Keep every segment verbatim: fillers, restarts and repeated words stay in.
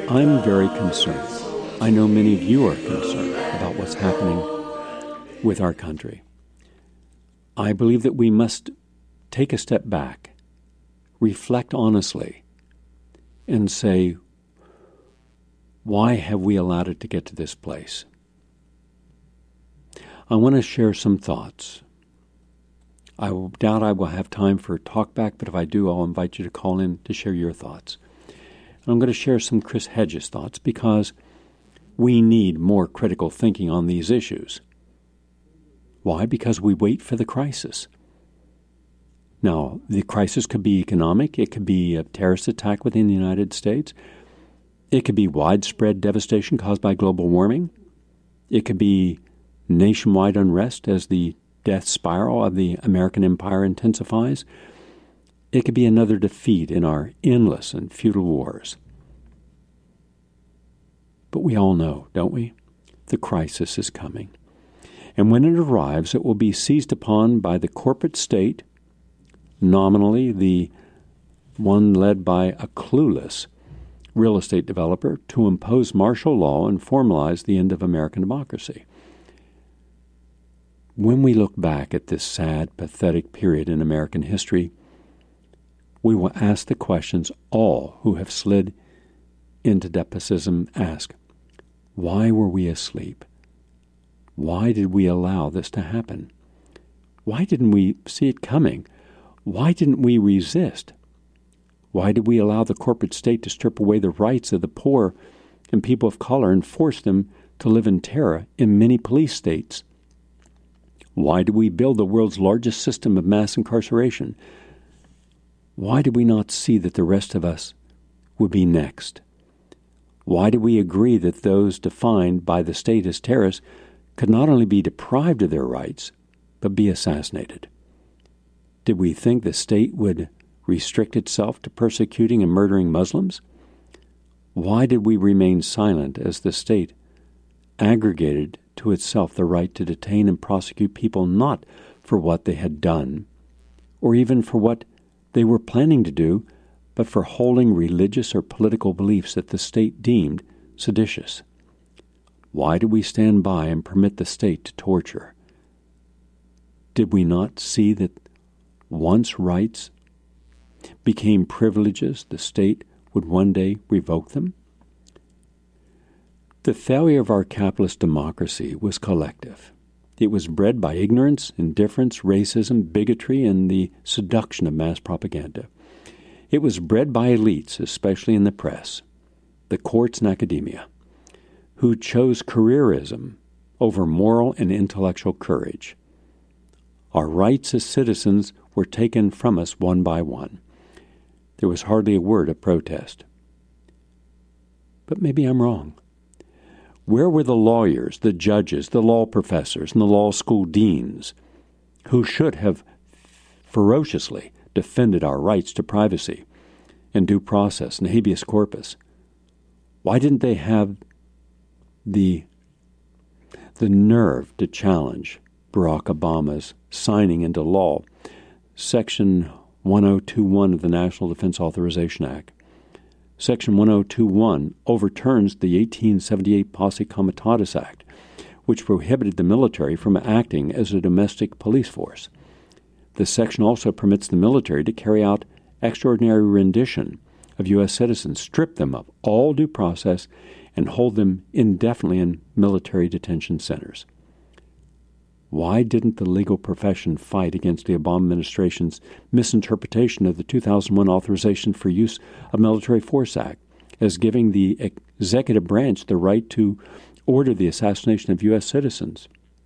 I'm very concerned. I know many of you are concerned about what's happening with our country. I believe that we must take a step back, reflect honestly, and say, why have we allowed it to get to this place? I want to share some thoughts. I doubt I will have time for a talk back, but if I do, I'll invite you to call in to share your thoughts. And I'm going to share some Chris Hedges thoughts because we need more critical thinking on these issues. Why? Because we wait for the crisis. Now, the crisis could be economic. It could be a terrorist attack within the United States. It could be widespread devastation caused by global warming. It could be nationwide unrest as the death spiral of the American empire intensifies. It could be another defeat in our endless and futile wars. But we all know, don't we? The crisis is coming. And when it arrives, it will be seized upon by the corporate state, nominally the one led by a clueless real estate developer, to impose martial law and formalize the end of American democracy. When we look back at this sad, pathetic period in American history, we will ask the questions all who have slid into despotism ask. Why were we asleep? Why did we allow this to happen? Why didn't we see it coming? Why didn't we resist? Why did we allow the corporate state to strip away the rights of the poor and people of color and force them to live in terror in many police states? Why did we build the world's largest system of mass incarceration? Why did we not see that the rest of us would be next? Why did we agree that those defined by the state as terrorists could not only be deprived of their rights, but be assassinated? Did we think the state would restrict itself to persecuting and murdering Muslims? Why did we remain silent as the state aggregated to itself the right to detain and prosecute people not for what they had done, or even for what they were planning to do, but for holding religious or political beliefs that the state deemed seditious? Why did we stand by and permit the state to torture? Did we not see that once rights became privileges, the state would one day revoke them? The failure of our capitalist democracy was collective. It was bred by ignorance, indifference, racism, bigotry, and the seduction of mass propaganda. It was bred by elites, especially in the press, the courts, and academia, who chose careerism over moral and intellectual courage. Our rights as citizens were taken from us one by one. There was hardly a word of protest. But maybe I'm wrong. Where were the lawyers, the judges, the law professors, and the law school deans who should have ferociously defended our rights to privacy and due process and habeas corpus? Why didn't they have the, the nerve to challenge Barack Obama's signing into law Section one oh two one of the National Defense Authorization Act? Section one oh two one overturns the eighteen seventy-eight Posse Comitatus Act, which prohibited the military from acting as a domestic police force. This section also permits the military to carry out extraordinary rendition of U S citizens, strip them of all due process, and hold them indefinitely in military detention centers. Why didn't the legal profession fight against the Obama administration's misinterpretation of the two thousand one Authorization for Use of Military Force Act as giving the executive branch the right to order the assassination of U S citizens?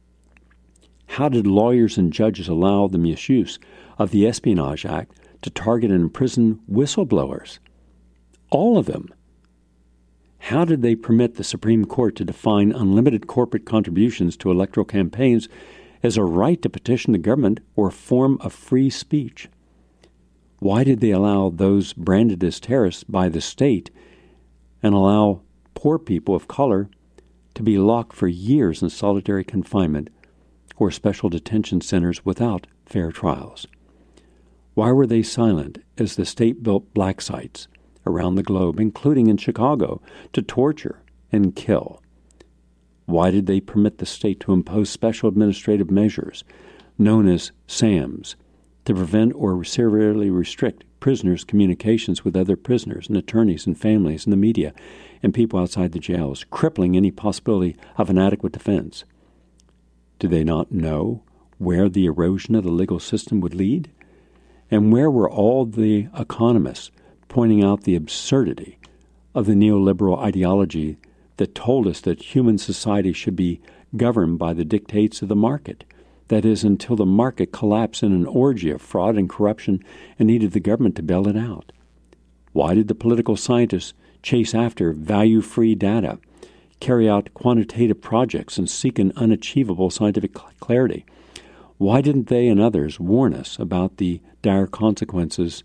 How did lawyers and judges allow the misuse of the Espionage Act to target and imprison whistleblowers? All of them. How did they permit the Supreme Court to define unlimited corporate contributions to electoral campaigns as a right to petition the government or a form of free speech? Why did they allow those branded as terrorists by the state and allow poor people of color to be locked for years in solitary confinement or special detention centers without fair trials? Why were they silent as the state built black sites, around the globe, including in Chicago, to torture and kill? Why did they permit the state to impose special administrative measures, known as SAMs, to prevent or severely restrict prisoners' communications with other prisoners and attorneys and families and the media and people outside the jails, crippling any possibility of an adequate defense? Did they not know where the erosion of the legal system would lead? And where were all the economists pointing out the absurdity of the neoliberal ideology that told us that human society should be governed by the dictates of the market? That is, until the market collapsed in an orgy of fraud and corruption and needed the government to bail it out. Why did the political scientists chase after value-free data, carry out quantitative projects, and seek an unachievable scientific clarity? Why didn't they and others warn us about the dire consequences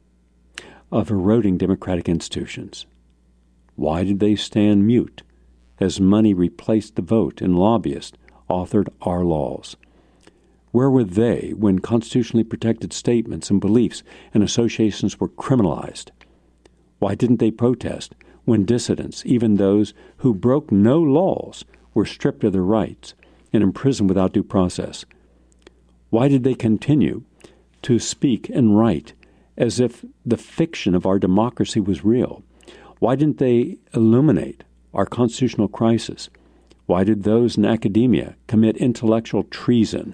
of eroding democratic institutions? Why did they stand mute as money replaced the vote and lobbyists authored our laws? Where were they when constitutionally protected statements and beliefs and associations were criminalized? Why didn't they protest when dissidents, even those who broke no laws, were stripped of their rights and imprisoned without due process? Why did they continue to speak and write as if the fiction of our democracy was real? Why didn't they illuminate our constitutional crisis? Why did those in academia commit intellectual treason?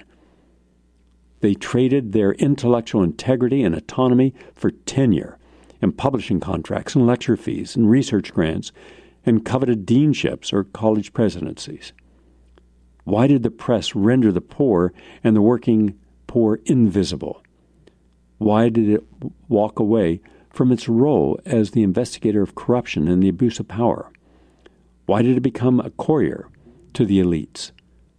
They traded their intellectual integrity and autonomy for tenure and publishing contracts and lecture fees and research grants and coveted deanships or college presidencies. Why did the press render the poor and the working poor invisible? Why did it walk away from its role as the investigator of corruption and the abuse of power? Why did it become a courier to the elites?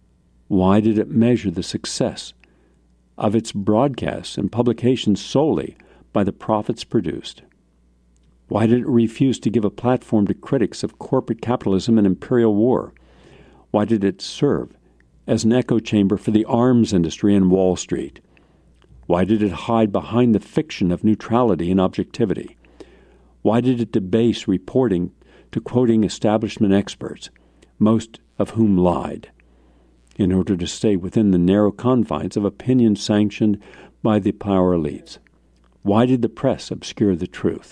Why did it measure the success of its broadcasts and publications solely by the profits produced? Why did it refuse to give a platform to critics of corporate capitalism and imperial war? Why did it serve as an echo chamber for the arms industry and Wall Street? Why did it hide behind the fiction of neutrality and objectivity? Why did it debase reporting to quoting establishment experts, most of whom lied, in order to stay within the narrow confines of opinion sanctioned by the power elites? Why did the press obscure the truth?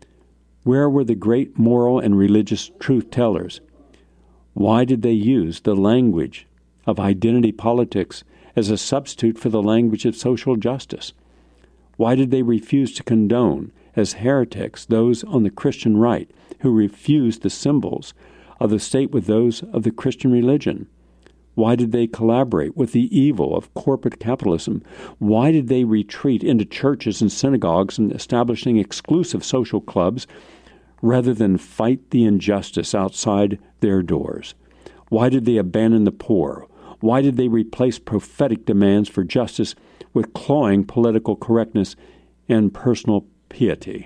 Where were the great moral and religious truth-tellers? Why did they use the language of identity politics as a substitute for the language of social justice? Why did they refuse to condone as heretics those on the Christian right who refused the symbols of the state with those of the Christian religion? Why did they collaborate with the evil of corporate capitalism? Why did they retreat into churches and synagogues and establishing exclusive social clubs rather than fight the injustice outside their doors? Why did they abandon the poor? Why did they replace prophetic demands for justice with clawing political correctness and personal piety?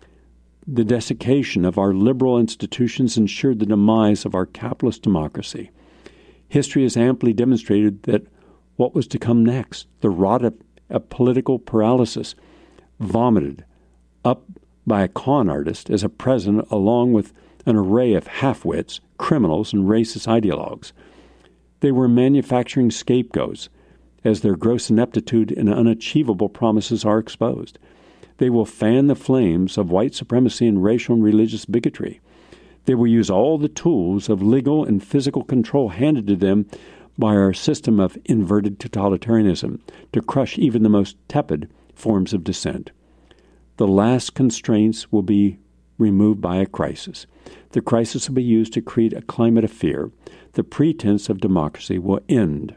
The desiccation of our liberal institutions ensured the demise of our capitalist democracy. History has amply demonstrated that what was to come next, the rot of, of political paralysis, vomited up by a con artist as a president along with an array of half-wits, criminals, and racist ideologues. They were manufacturing scapegoats as their gross ineptitude and unachievable promises are exposed. They will fan the flames of white supremacy and racial and religious bigotry. They will use all the tools of legal and physical control handed to them by our system of inverted totalitarianism to crush even the most tepid forms of dissent. The last constraints will be removed by a crisis. The crisis will be used to create a climate of fear. The pretense of democracy will end.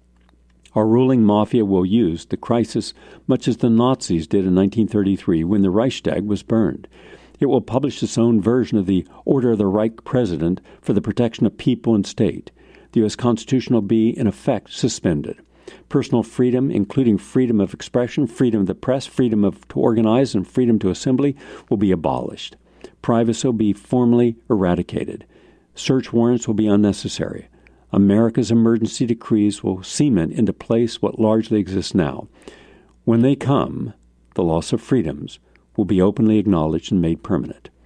Our ruling mafia will use the crisis much as the Nazis did in nineteen thirty-three when the Reichstag was burned. It will publish its own version of the Order of the Reich President for the protection of people and state. The U S Constitution will be, in effect, suspended. Personal freedom, including freedom of expression, freedom of the press, freedom of, to organize, and freedom to assembly, will be abolished. Privacy will be formally eradicated. Search warrants will be unnecessary. America's emergency decrees will cement into place what largely exists now. When they come, the loss of freedoms will be openly acknowledged and made permanent.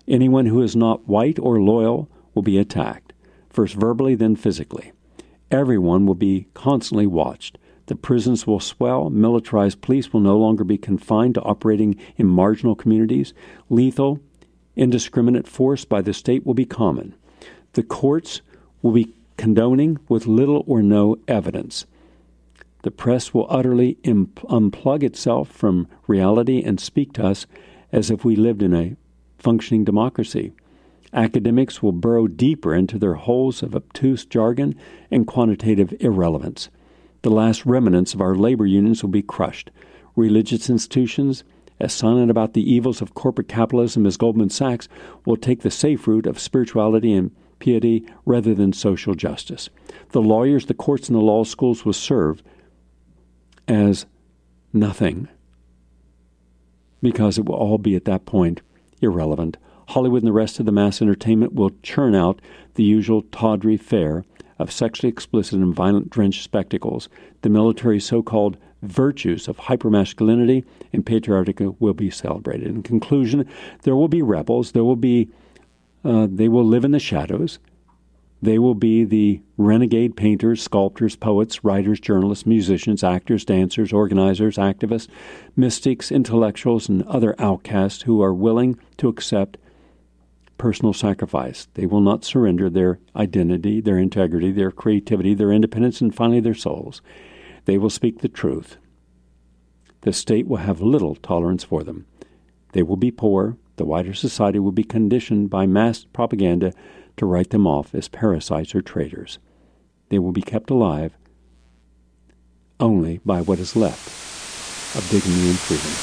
Anyone who is not white or loyal will be attacked, first verbally, then physically. Everyone will be constantly watched. The prisons will swell. Militarized police will no longer be confined to operating in marginal communities. Lethal, indiscriminate force by the state will be common. The courts will be condoning with little or no evidence. The press will utterly imp- unplug itself from reality and speak to us as if we lived in a functioning democracy. Academics will burrow deeper into their holes of obtuse jargon and quantitative irrelevance. The last remnants of our labor unions will be crushed. Religious institutions, as silent about the evils of corporate capitalism as Goldman Sachs, will take the safe route of spirituality and piety rather than social justice. The lawyers, the courts, and the law schools will serve as nothing, because it will all be at that point irrelevant. Hollywood and the rest of the mass entertainment will churn out the usual tawdry fare of sexually explicit and violent-drenched spectacles. The military's so-called virtues of hypermasculinity and patriarchy will be celebrated. In conclusion, there will be rebels. There will be, uh, they will live in the shadows. They will be the renegade painters, sculptors, poets, writers, journalists, musicians, actors, dancers, organizers, activists, mystics, intellectuals, and other outcasts who are willing to accept personal sacrifice. They will not surrender their identity, their integrity, their creativity, their independence, and finally their souls. They will speak the truth. The state will have little tolerance for them. They will be poor. The wider society will be conditioned by mass propaganda to write them off as parasites or traitors. They will be kept alive only by what is left of dignity and freedom.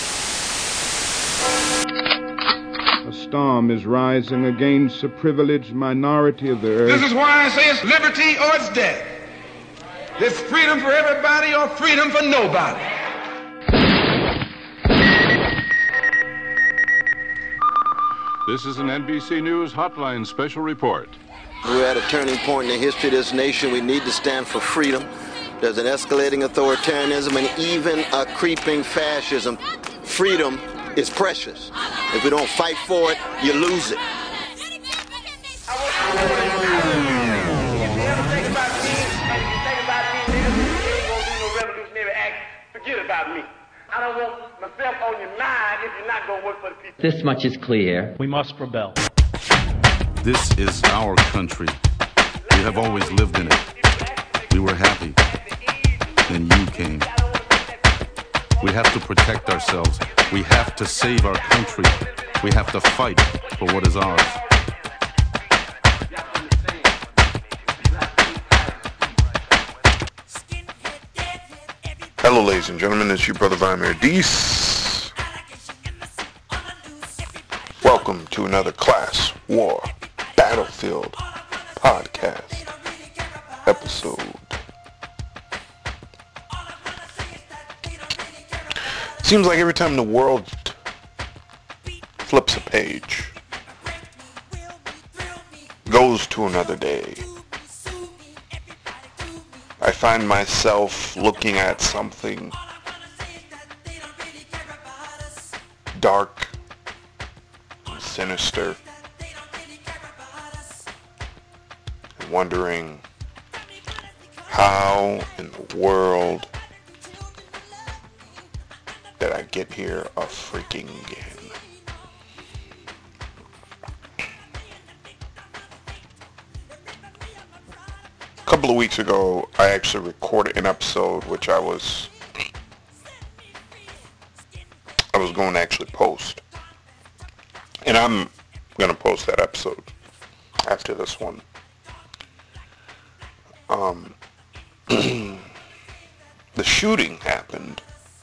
A storm is rising against the privileged minority of the earth. This is why I say it's liberty or it's death. There's freedom for everybody or freedom for nobody. This is an N B C News Hotline special report. We're at a turning point in the history of this nation. We need to stand for freedom. There's an escalating authoritarianism and even a creeping fascism. Freedom is precious. If we don't fight for it, you lose it. Forget about me. I don't want myself on your mind if you're not going to work for the people. This much is clear. We must rebel. This is our country. We have always lived in it. We were happy. Then you came. We have to protect ourselves. We have to save our country. We have to fight for what is ours. Hello, ladies and gentlemen, it's your brother Vladimir Deese. Welcome to another Class War Battlefield podcast episode. Seems like every time the world flips a page, goes to another day, I find myself looking at something dark, sinister, and wondering how in the world did I get here a freaking again. A couple of weeks ago, I actually recorded an episode which I was I was going to actually post. And I'm going to post that episode after this one. Um, the shooting happened,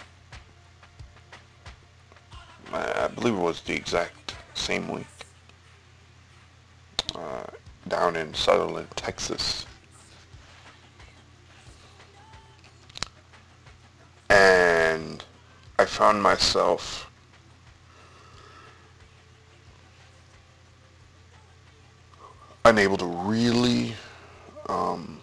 I believe it was the exact same week, uh, down in Sutherland, Texas. And I found myself unable to really um,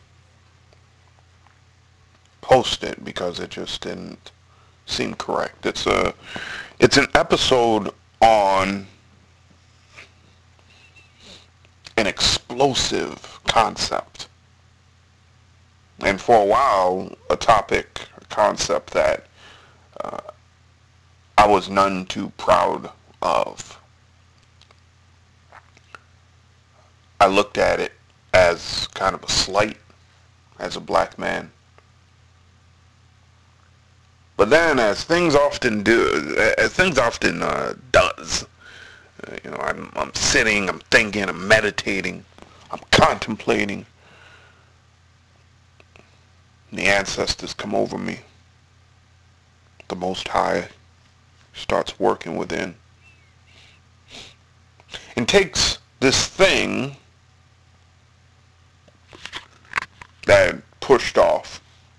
post it because it just didn't seem correct. It's a, it's an episode on explosive concept. And for a while, a topic, a concept that uh, I was none too proud of. I looked at it as kind of a slight as a black man. But then, as things often do, as things often uh, does, uh, you know, I'm, I'm sitting, I'm thinking, I'm meditating, I'm contemplating. The ancestors come over me. The Most High starts working within. And takes this thing that pushed off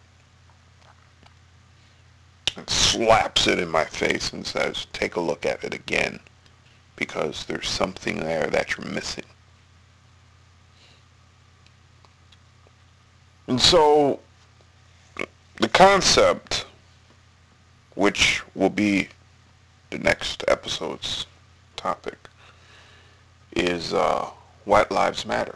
and slaps it in my face and says, take a look at it again, because there's something there that you're missing. And so the concept, which will be the next episode's topic, is uh, White Lives Matter.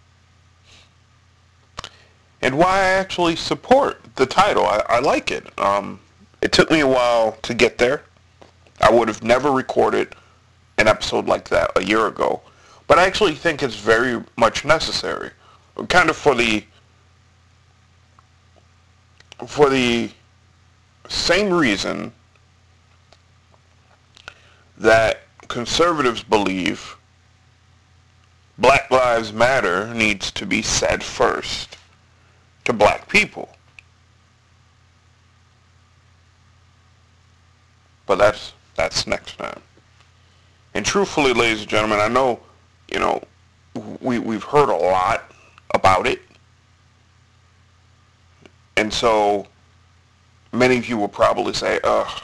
And why I actually support the title. I, I like it. Um, it took me a while to get there. I would have never recorded an episode like that a year ago. But I actually think it's very much necessary. Kind of for the for the same reason that conservatives believe Black Lives Matter needs to be said first to black people. But that's that's next time. And truthfully, ladies and gentlemen, I know, you know, we we've heard a lot about it. And so many of you will probably say, ugh,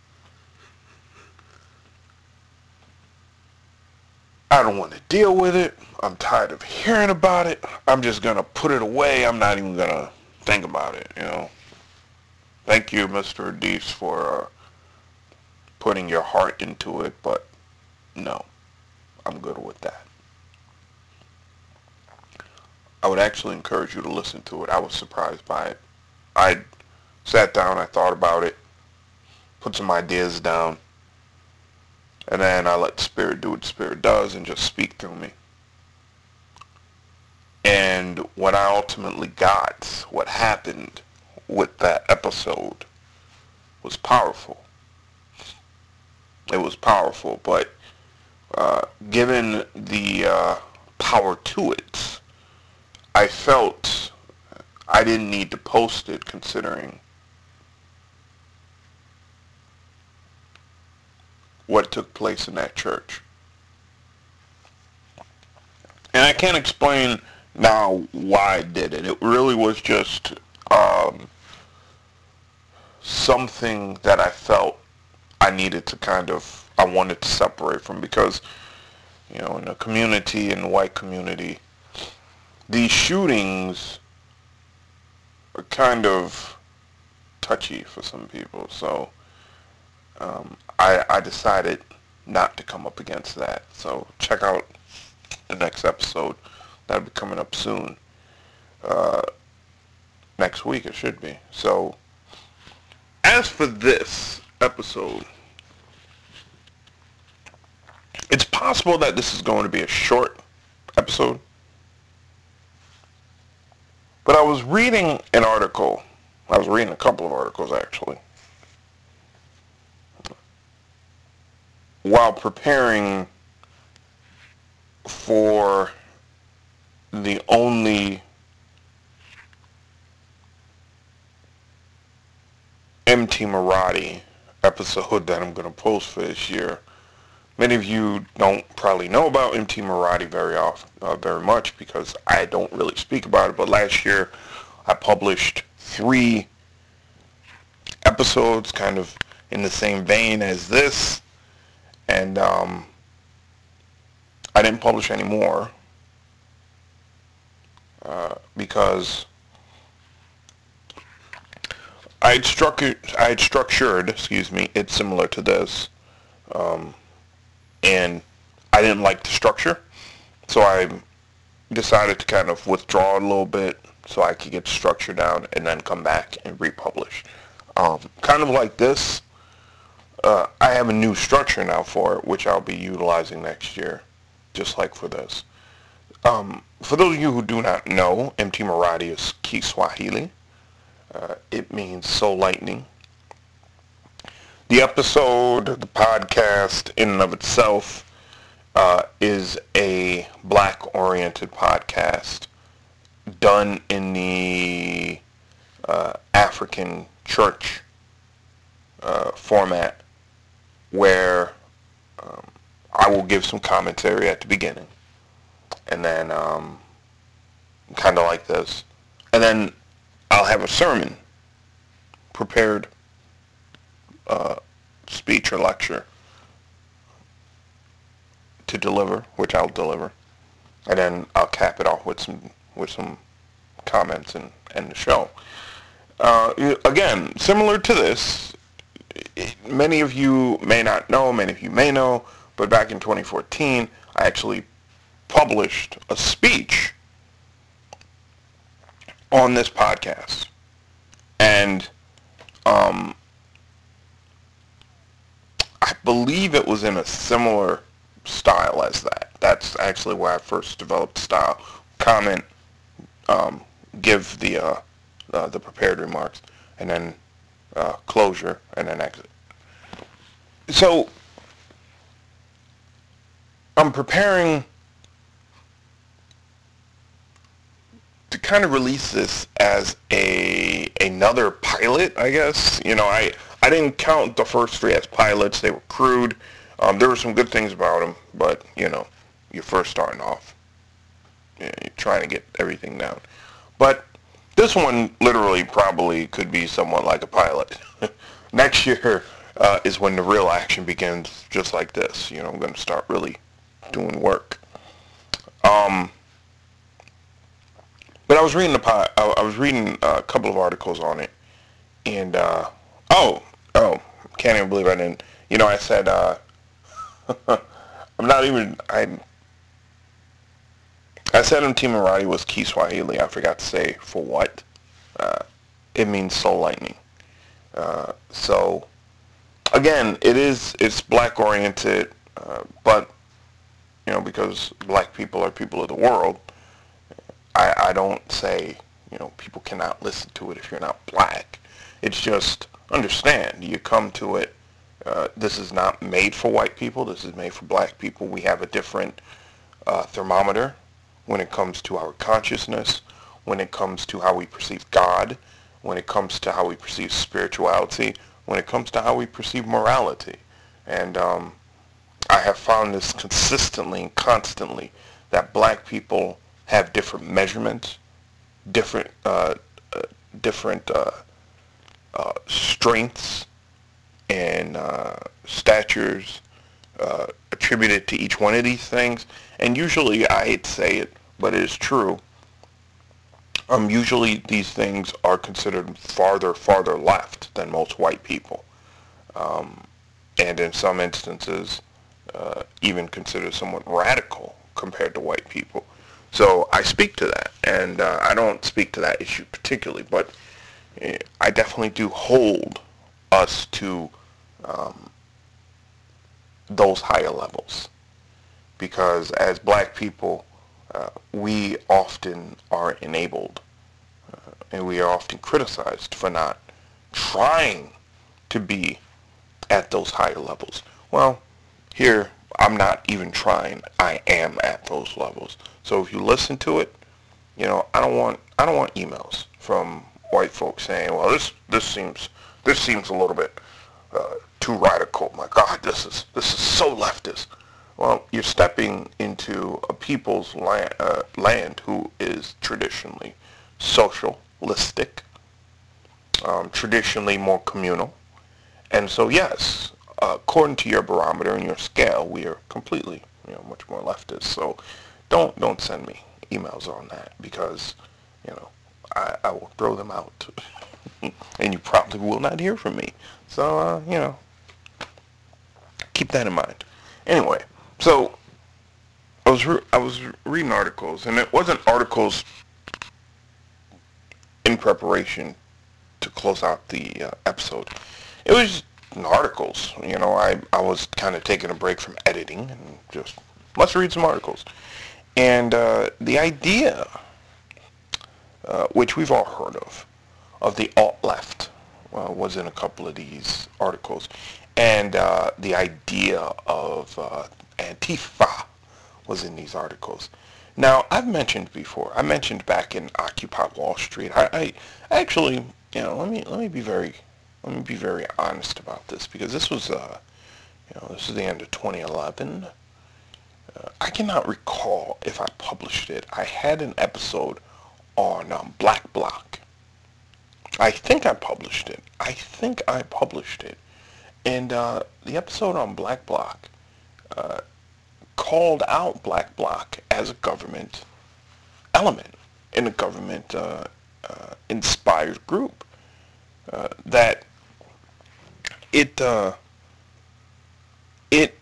I don't want to deal with it. I'm tired of hearing about it. I'm just going to put it away. I'm not even going to think about it, you know. Thank you, Mister Adis, for uh, putting your heart into it, but no, I'm good with that. I would actually encourage you to listen to it. I was surprised by it. I sat down, I thought about it, put some ideas down, and then I let the Spirit do what the Spirit does and just speak through me. And what I ultimately got, what happened with that episode, was powerful. It was powerful, but uh, given the uh, power to it, I felt I didn't need to post it, considering what took place in that church. And I can't explain now why I did it. It really was just um, something that I felt I needed to kind of, I wanted to separate from, because, you know, in the community, in the white community, these shootings are kind of touchy for some people. So um, I, I decided not to come up against that. So check out the next episode. That'll be coming up soon. Uh, next week it should be. So as for this episode, it's possible that this is going to be a short episode. But I was reading an article. I was reading a couple of articles, actually, while preparing for the only M T Marathi episode that I'm going to post for this year. Many of you don't probably know about M T Marathi very often, uh, very much, because I don't really speak about it. But last year, I published three episodes, kind of in the same vein as this, and um, I didn't publish any more uh, because I had structured, I had structured, excuse me, it's similar to this. Um, And I didn't like the structure, so I decided to kind of withdraw a little bit so I could get structure down and then come back and republish. Um, kind of like this, uh, I have a new structure now for it, which I'll be utilizing next year, just like for this. Um, for those of you who do not know, M T Marathi is Kiswahili. Uh, it means soul lightning. The episode, the podcast in and of itself, uh, is a black-oriented podcast done in the uh, African church uh, format, where um, I will give some commentary at the beginning, and then um, kind of like this, and then I'll have a sermon prepared, uh, speech or lecture to deliver, which I'll deliver, and then I'll cap it off with some with some comments and end the show. Uh, again, similar to this, many of you may not know, many of you may know, but back in twenty fourteen, I actually published a speech on this podcast, and um, I believe it was in a similar style as that. That's actually where I first developed style. Comment, um, give the uh, uh, the prepared remarks, and then uh, closure, and then exit. So I'm preparing to kind of release this as a another pilot, I guess. You know, I I didn't count the first three as pilots. They were crude. Um, there were some good things about them, but you know, you're first starting off. You're trying to get everything down. But this one literally probably could be somewhat like a pilot. Next year uh, is when the real action begins, just like this. You know, I'm going to start really doing work. Um. But I was reading the I was reading a couple of articles on it, and uh, oh oh can't even believe I didn't. You know, I said uh, I'm not even I. I said M T Marathi was Kiswahili. I forgot to say for what. Uh, it means soul lightning. Uh, so again, it is it's black oriented, uh, but you know, because black people are people of the world. I, I don't say, you know, people cannot listen to it if you're not black. It's just, understand, you come to it, uh, this is not made for white people, this is made for black people. We have a different uh, thermometer when it comes to our consciousness, when it comes to how we perceive God, when it comes to how we perceive spirituality, when it comes to how we perceive morality. And um, I have found this consistently and constantly, that black people have different measurements, different uh, uh, different uh, uh, strengths and uh, statures uh, attributed to each one of these things. And usually, I hate to say it, but it is true. Um, usually, these things are considered farther, farther left than most white people, um, and in some instances, uh, even considered somewhat radical compared to white people. So I speak to that, and uh, I don't speak to that issue particularly, but uh, I definitely do hold us to um, those higher levels, because as black people, uh, we often are enabled, uh, and we are often criticized for not trying to be at those higher levels. Well, here, I'm not even trying. I am at those levels. So if you listen to it, you know, I don't want I don't want emails from white folks saying, well, this this seems this seems a little bit uh, too radical. My God, this is this is so leftist. Well, you're stepping into a people's land, uh, land who is traditionally socialistic, um, traditionally more communal, and so yes, uh, according to your barometer and your scale, we are completely, you know, much more leftist. So don't don't send me emails on that, because, you know, I, I will throw them out, and you probably will not hear from me. So uh, you know, keep that in mind. Anyway, so I was re- I was reading articles, and it wasn't articles in preparation to close out the uh, episode. It was articles. You know, I I was kind of taking a break from editing and just let's read some articles. And uh, the idea, uh, which we've all heard of, of the alt-left, uh, was in a couple of these articles. And uh, the idea of uh, Antifa was in these articles. Now, I've mentioned before, I mentioned back in Occupy Wall Street, I, I actually, you know, let me let me be very, let me be very honest about this, because this was, uh, you know, this is the end of twenty eleven. Uh, I cannot recall if I published it. I had an episode on um, Black Bloc. I think I published it. I think I published it. And uh, the episode on Black Bloc uh, called out Black Bloc as a government element in a government uh, uh, inspired group. Uh, that it uh, it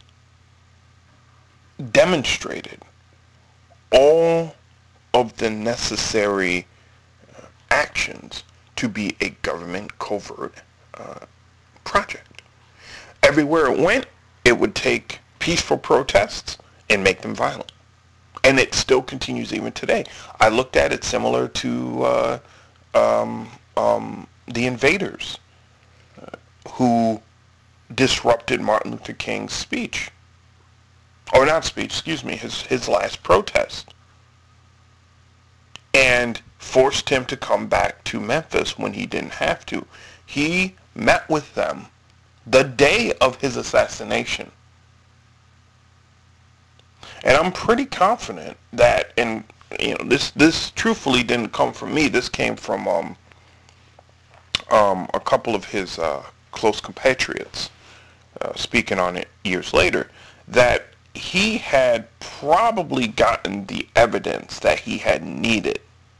demonstrated all of the necessary uh, actions to be a government covert uh, project. Everywhere it went, it would take peaceful protests and make them violent. And it still continues even today. I looked at it similar to uh, um, um, the invaders uh, who disrupted Martin Luther King's speech. Or not speech, excuse me, his, his last protest. And forced him to come back to Memphis when he didn't have to. He met with them the day of his assassination. And I'm pretty confident that, and you know, this this truthfully didn't come from me. This came from um, um, a couple of his uh, close compatriots uh, speaking on it years later, that he had probably gotten the evidence that he had needed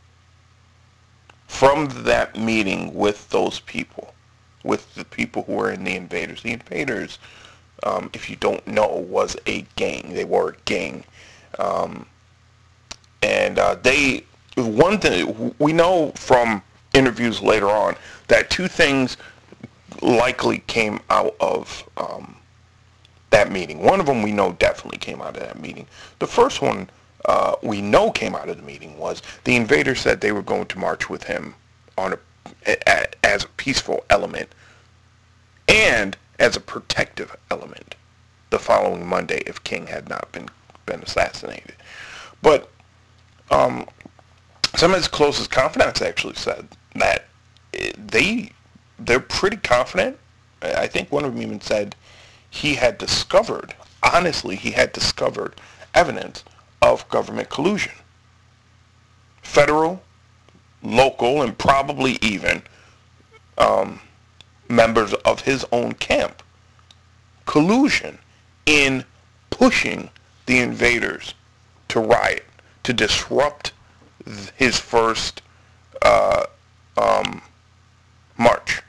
from that meeting with those people, with the people who were in the invaders. The invaders, um, if you don't know, was a gang. They were a gang. Um, and uh, they, one thing, we know from interviews later on that two things likely came out of um, that meeting. One of them we know definitely came out of that meeting. The first one uh, we know came out of the meeting was the invaders said they were going to march with him on a, a, as a peaceful element and as a protective element the following Monday if King had not been been assassinated. But um, some of his closest confidants actually said that they they're pretty confident. I think one of them even said he had discovered, honestly, he had discovered evidence of government collusion. Federal, local, and probably even um, members of his own camp. Collusion in pushing the invaders to riot, to disrupt his first uh, um, march.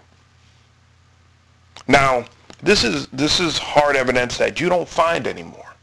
Now, this is this is hard evidence that you don't find anymore.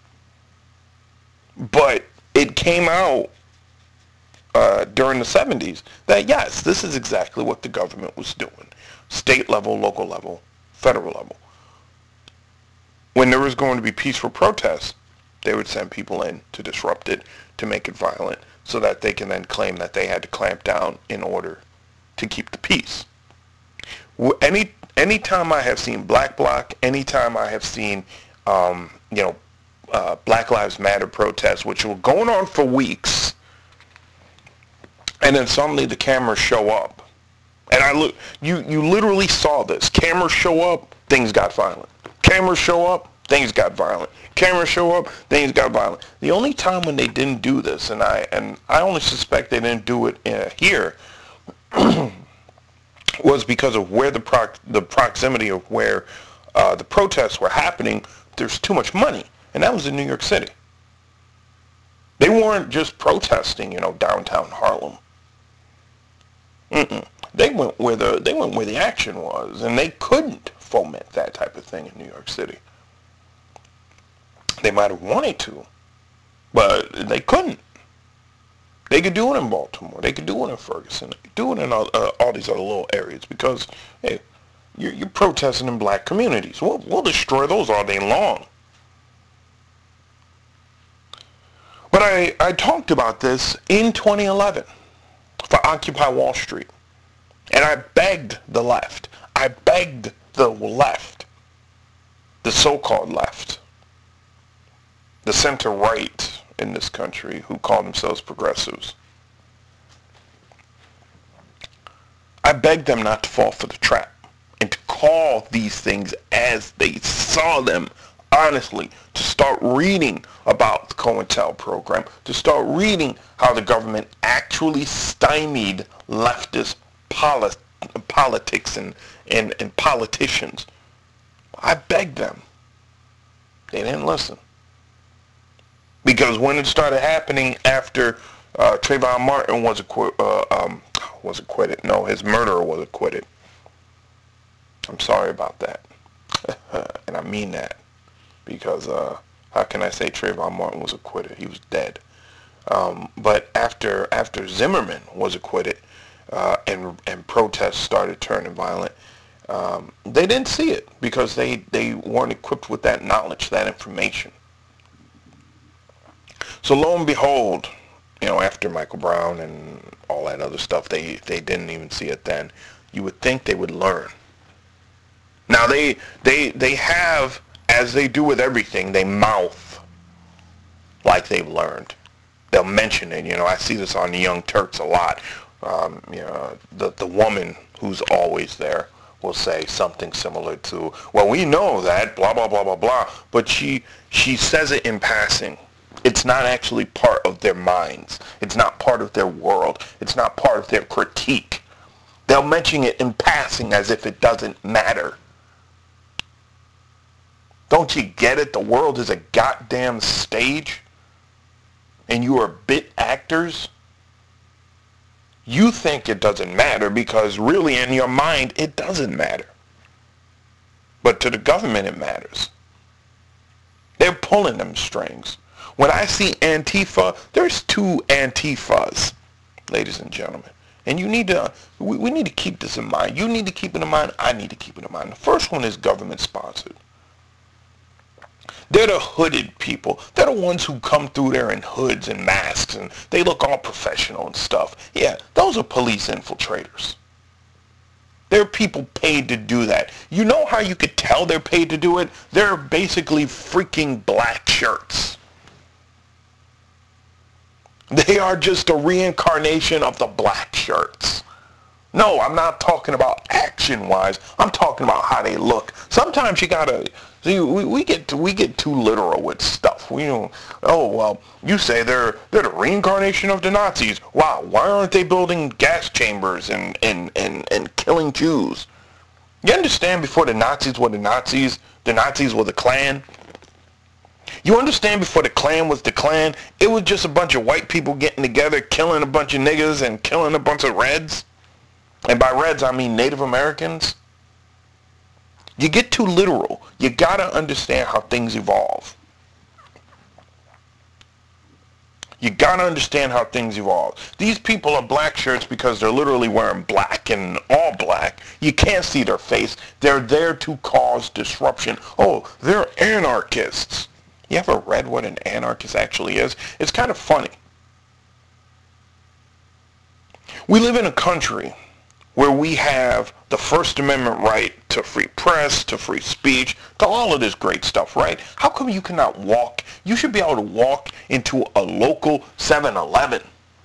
But it came out uh, during the seventies that yes, this is exactly what the government was doing. State level, local level, federal level. When there was going to be peaceful protests, they would send people in to disrupt it, to make it violent, so that they can then claim that they had to clamp down in order to keep the peace. Any anytime I have seen Black Bloc, anytime I have seen, um, you know, uh, Black Lives Matter protests, which were going on for weeks, and then suddenly the cameras show up, and I look, you you literally saw this. Cameras show up, things got violent. Cameras show up, things got violent. Cameras show up, things got violent. The only time when they didn't do this, and I and I only suspect they didn't do it uh, here, was because of where the proc- the proximity of where uh, the protests were happening. There's too much money, and that was in New York City. They weren't just protesting, you know, downtown Harlem. Mm-mm. They went where the they went where the action was, and they couldn't foment that type of thing in New York City. They might have wanted to, But they couldn't. They could do it in Baltimore. They could do it in Ferguson. They could do it in all, uh, all these other little areas because, hey, you're, you're protesting in black communities. We'll, we'll destroy those all day long. But I, I talked about this in twenty eleven for Occupy Wall Street. And I begged the left. I begged the left, the so-called left, the center-right in this country who call themselves progressives. I begged them not to fall for the trap and to call these things as they saw them honestly, to start reading about the COINTEL program, to start reading how the government actually stymied leftist polit- politics and, and, and politicians. I begged them. They didn't listen. Because when it started happening after uh, Trayvon Martin was acquitted, uh, um, was acquitted, no, his murderer was acquitted. I'm sorry about that. And I mean that. Because uh, how can I say Trayvon Martin was acquitted? He was dead. Um, but after after Zimmerman was acquitted uh, and and protests started turning violent, um, they didn't see it because they, they weren't equipped with that knowledge, that information. So lo and behold, you know, after Michael Brown and all that other stuff, they, they didn't even see it then. You would think they would learn. Now they they they have, as they do with everything, they mouth like they've learned. They'll mention it. You know, I see this on the Young Turks a lot. Um, you know, the the woman who's always there will say something similar to, "Well, we know that blah blah blah blah blah," but she she says it in passing. It's not actually part of their minds. It's not part of their world. It's not part of their critique. They'll mention it in passing as if it doesn't matter. Don't you get it? The world is a goddamn stage, and you are bit actors. You think it doesn't matter because really in your mind it doesn't matter. But to the government it matters. They're pulling them strings. When I see Antifa, there's two Antifas, ladies and gentlemen. And you need to, we, we need to keep this in mind. You need to keep it in mind. I need to keep it in mind. The first one is government sponsored. They're the hooded people. They're the ones who come through there in hoods and masks and they look all professional and stuff. Yeah, those are police infiltrators. They're people paid to do that. You know how you could tell they're paid to do it? They're basically freaking black shirts. They are just a reincarnation of the black shirts. No, I'm not talking about action-wise. I'm talking about how they look. Sometimes you gotta see. We, we get to, we get too literal with stuff. We don't. Oh well, you say they're they're the reincarnation of the Nazis. Wow, why aren't they building gas chambers and and and and killing Jews? You understand? Before the Nazis were the Nazis, the Nazis were the Klan. You understand before the Klan was the Klan, it was just a bunch of white people getting together, killing a bunch of niggas and killing a bunch of Reds. And by Reds, I mean Native Americans. You get too literal. You gotta understand how things evolve. You gotta understand how things evolve. These people are black shirts because they're literally wearing black and all black. You can't see their face. They're there to cause disruption. Oh, they're anarchists. You ever read what an anarchist actually is? It's kind of funny. We live in a country where we have the First Amendment right to free press, to free speech, to all of this great stuff, right? How come you cannot walk? You should be able to walk into a local seven eleven.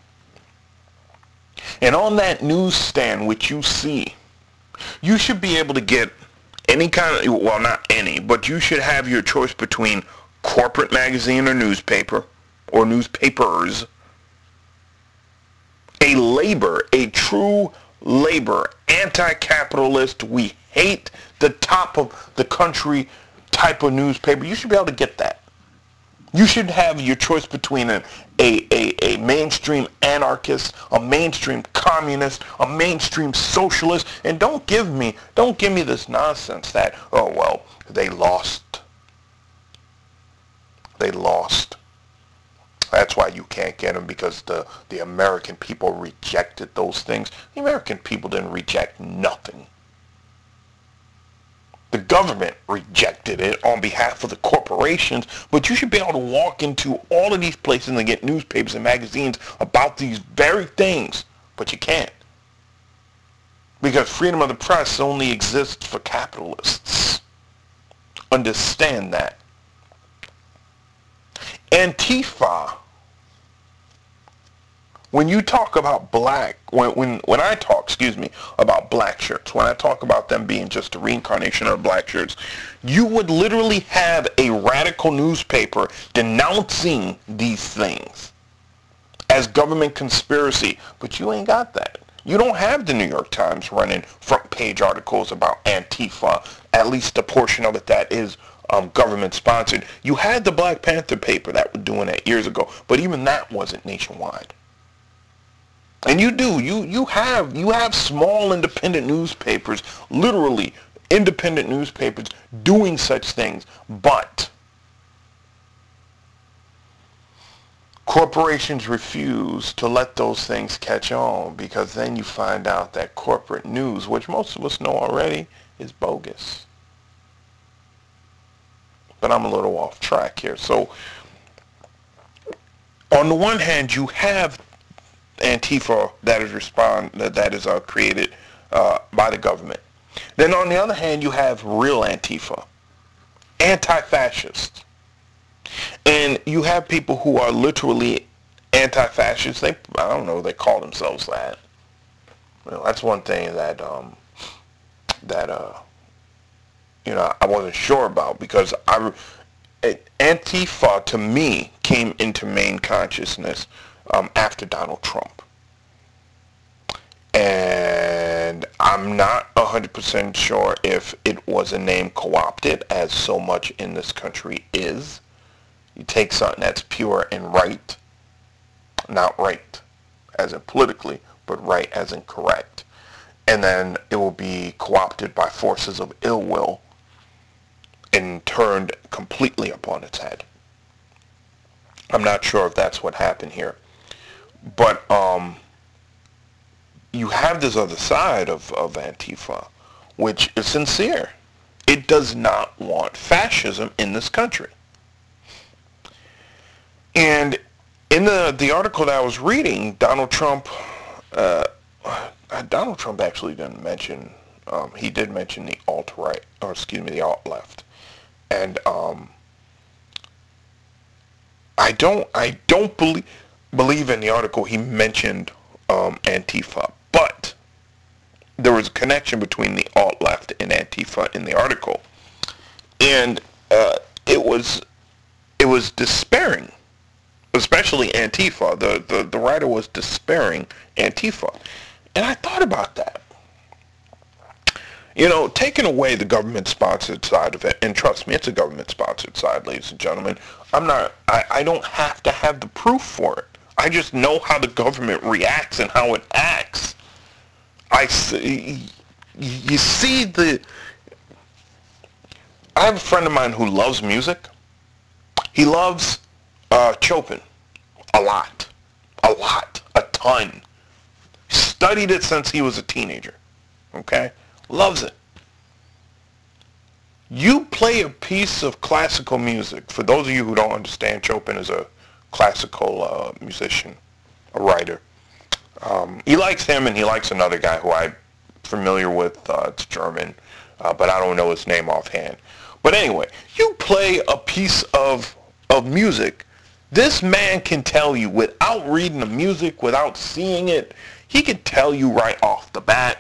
And on that newsstand which you see, you should be able to get any kind of, well, not any, but you should have your choice between corporate magazine or newspaper, or newspapers, a labor, a true labor, anti-capitalist, we hate the top of the country type of newspaper. You should be able to get that. You should have your choice between a, a, a, a mainstream anarchist, a mainstream communist, a mainstream socialist, and don't give me, don't give me this nonsense that, oh, well, they lost. They lost. That's why you can't get them, because the, the American people rejected those things. The American people didn't reject nothing. The government rejected it on behalf of the corporations, but you should be able to walk into all of these places and get newspapers and magazines about these very things, but you can't. Because freedom of the press only exists for capitalists. Understand that. Antifa, when you talk about black, when, when, when I talk, excuse me, about black shirts, when I talk about them being just a reincarnation of black shirts, you would literally have a radical newspaper denouncing these things as government conspiracy, but you ain't got that. You don't have the New York Times running front page articles about Antifa, at least a portion of it that is um, government sponsored. You had the Black Panther paper that was doing that years ago, but even that wasn't nationwide. And you do, you, you have, you have small independent newspapers, literally independent newspapers doing such things, but corporations refuse to let those things catch on, because then you find out that corporate news, which most of us know already, is bogus. But I'm a little off track here. So on the one hand, you have Antifa that is respond that is uh, created uh, by the government. Then on the other hand, you have real Antifa, anti-fascists. And you have people who are literally anti-fascists. They, I don't know, they call themselves that. Well, that's one thing that, um, that, uh, you know, I wasn't sure about, because I, Antifa, to me, came into main consciousness um, after Donald Trump. And I'm not one hundred percent sure if it was a name co-opted, as so much in this country is. You take something that's pure and right, not right as in politically, but right as in correct, and then it will be co-opted by forces of ill will and turned completely upon its head. I'm not sure if that's what happened here, but um, you have this other side of, of Antifa, which is sincere. It does not want fascism in this country. And in the, the article that I was reading, Donald Trump, uh, Donald Trump actually didn't mention, um, he did mention the alt-right, or excuse me, the alt-left. And um, I don't, I don't believe, believe in the article he mentioned um, Antifa, but there was a connection between the alt-left and Antifa in the article. And uh, it was, it was despairing. Especially Antifa. The, the, the writer was despairing Antifa. And I thought about that. You know, taking away the government-sponsored side of it, and trust me, it's a government-sponsored side, ladies and gentlemen. I'm not, I, I don't have to have the proof for it. I just know how the government reacts and how it acts. I see, you see the, I have a friend of mine who loves music. He loves Uh, Chopin, a lot, a lot, a ton. Studied it since he was a teenager, okay? Loves it. You play a piece of classical music. For those of you who don't understand, Chopin is a classical uh, musician, a writer. Um, he likes him, and he likes another guy who I'm familiar with. Uh, it's German, uh, but I don't know his name offhand. But anyway, you play a piece of of music. This man can tell you, without reading the music, without seeing it, he can tell you right off the bat,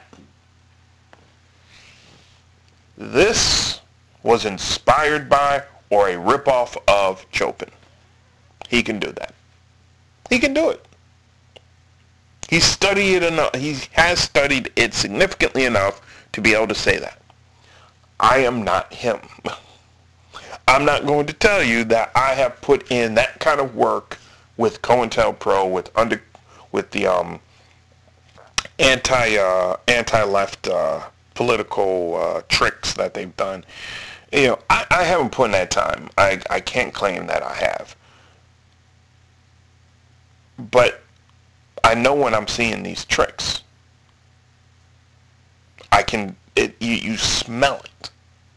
this was inspired by or a ripoff of Chopin. He can do that. He can do it. He studied it enough. He has studied it significantly enough to be able to say that. I am not him. I'm not going to tell you that I have put in that kind of work with COINTELPRO, with under, with the um, anti uh, anti-left uh, political uh, tricks that they've done. You know, I, I haven't put in that time. I I can't claim that I have. But I know when I'm seeing these tricks. I can, it, you, you smell it.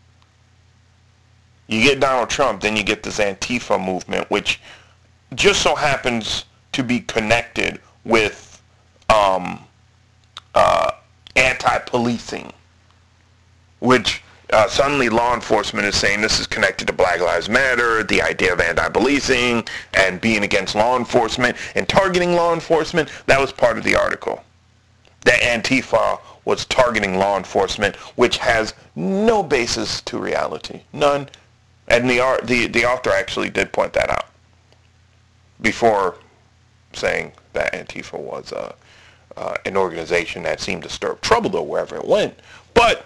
You get Donald Trump, then you get this Antifa movement, which just so happens to be connected with um, uh, anti-policing, which uh, suddenly law enforcement is saying this is connected to Black Lives Matter, the idea of anti-policing and being against law enforcement and targeting law enforcement. That was part of the article. That Antifa was targeting law enforcement, which has no basis to reality, none. And the art, the the author actually did point that out before saying that Antifa was uh, uh, an organization that seemed to stir up trouble though wherever it went. But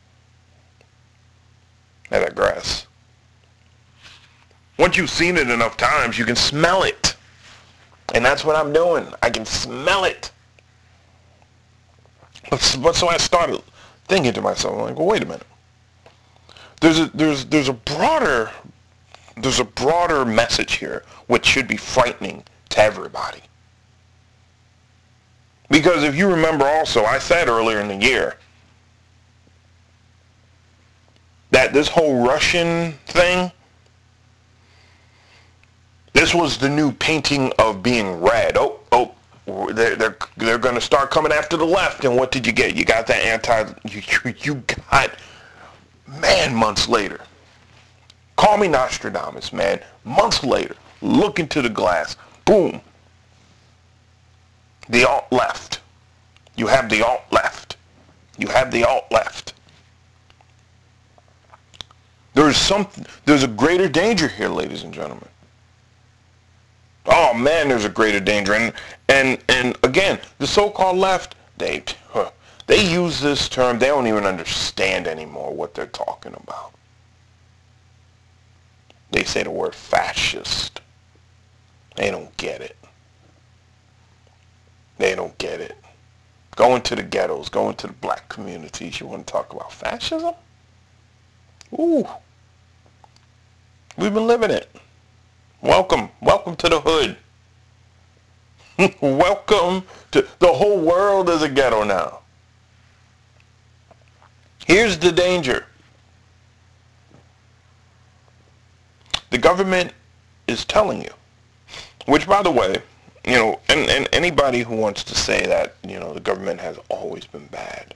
I digress. Once you've seen it enough times, you can smell it, and that's what I'm doing. I can smell it. But, but so I started thinking to myself, I'm like, well, wait a minute. There's a there's there's a broader there's a broader message here, which should be frightening to everybody. Because if you remember, also, I said earlier in the year that this whole Russian thing, this was the new painting of being red. Oh, oh. They're they're they're going to start coming after the left, and what did you get? You got that anti. You you got, man, months later. Call me Nostradamus, man. Months later, look into the glass. Boom. The alt left. You have the alt left. You have the alt left. There's some. There's a greater danger here, ladies and gentlemen. Oh man, there's a greater danger, and and and again, the so-called left, they huh, they use this term. They don't even understand anymore what they're talking about. They say the word fascist. They don't get it. They don't get it. Go into the ghettos, go into the black communities. You want to talk about fascism? Ooh, we've been living it. Welcome, welcome to the hood. Welcome to, the whole world is a ghetto now. Here's the danger. The government is telling you, which by the way, you know, and, and anybody who wants to say that, you know, the government has always been bad.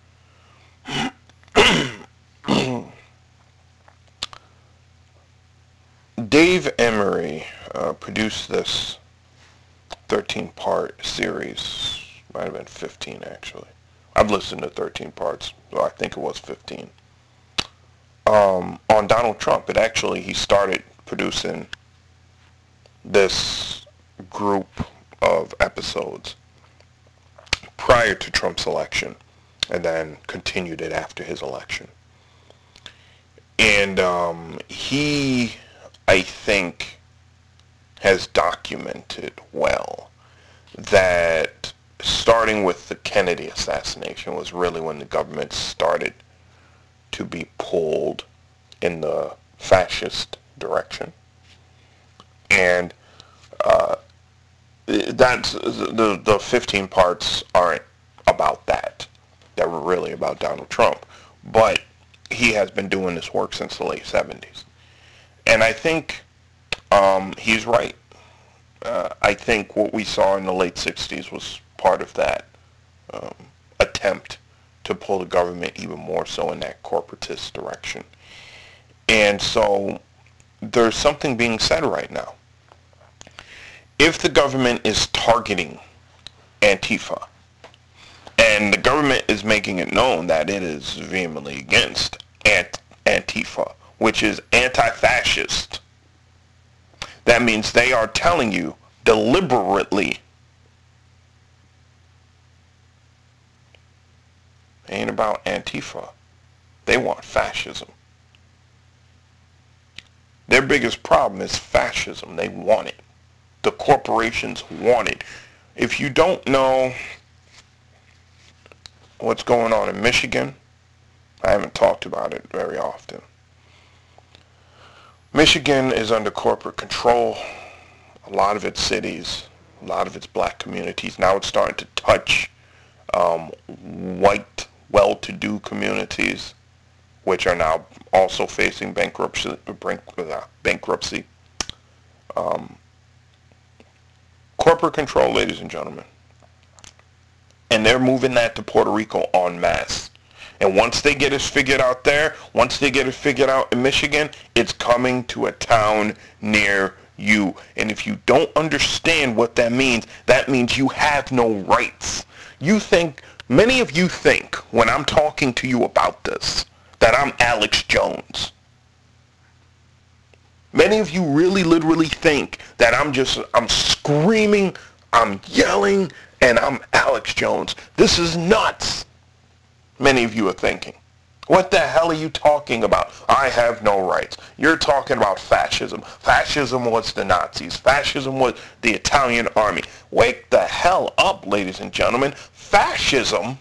Dave Emery uh, produced this thirteen-part series. Might have been fifteen, actually. I've listened to thirteen parts, so I think it was fifteen. Um, on Donald Trump. It actually, he started producing this group of episodes prior to Trump's election, and then continued it after his election. And um, he, I think, has documented well that starting with the Kennedy assassination was really when the government started to be pulled in the fascist direction. And uh, that's the the fifteen parts aren't about that. They were really about Donald Trump. But he has been doing this work since the late seventies. And I think um, he's right. Uh, I think what we saw in the late sixties was part of that um, attempt to pull the government even more so in that corporatist direction. And so there's something being said right now. If the government is targeting Antifa, and the government is making it known that it is vehemently against Ant- Antifa, which is anti-fascist, that means they are telling you deliberately, it ain't about Antifa. They want fascism. Their biggest problem is fascism. They want it. The corporations want it. If you don't know what's going on in Michigan, I haven't talked about it very often. Michigan is under corporate control. A lot of its cities, a lot of its black communities. Now it's starting to touch um, white, well-to-do communities, which are now also facing bankruptcy. bankruptcy. Um, corporate control, ladies and gentlemen. And they're moving that to Puerto Rico en masse. And once they get it figured out there, once they get it figured out in Michigan, it's coming to a town near you. And if you don't understand what that means, that means you have no rights. You think, many of you think, when I'm talking to you about this, that I'm Alex Jones. Many of you really literally think that I'm just, I'm screaming, I'm yelling, and I'm Alex Jones. This is nuts. Many of you are thinking, what the hell are you talking about? I have no rights. You're talking about fascism. Fascism was the Nazis. Fascism was the Italian army. Wake the hell up, ladies and gentlemen. Fascism,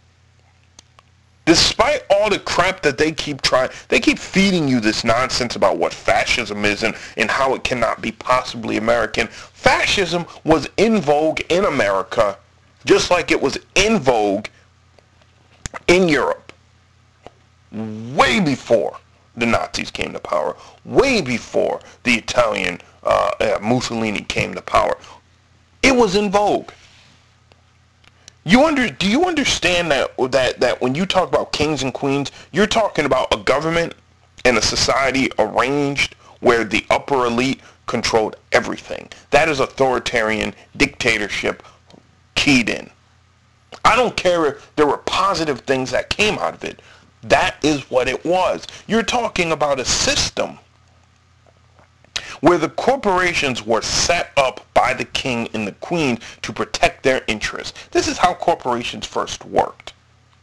despite all the crap that they keep trying, they keep feeding you this nonsense about what fascism is and, and how it cannot be possibly American. Fascism was in vogue in America, just like it was in vogue in Europe, way before the Nazis came to power, way before the Italian uh, uh, Mussolini came to power. It was in vogue. You under, do you understand that, that, that when you talk about kings and queens, you're talking about a government and a society arranged where the upper elite controlled everything? That is authoritarian dictatorship keyed in. I don't care if there were positive things that came out of it. That is what it was. You're talking about a system where the corporations were set up by the king and the queen to protect their interests. This is how corporations first worked.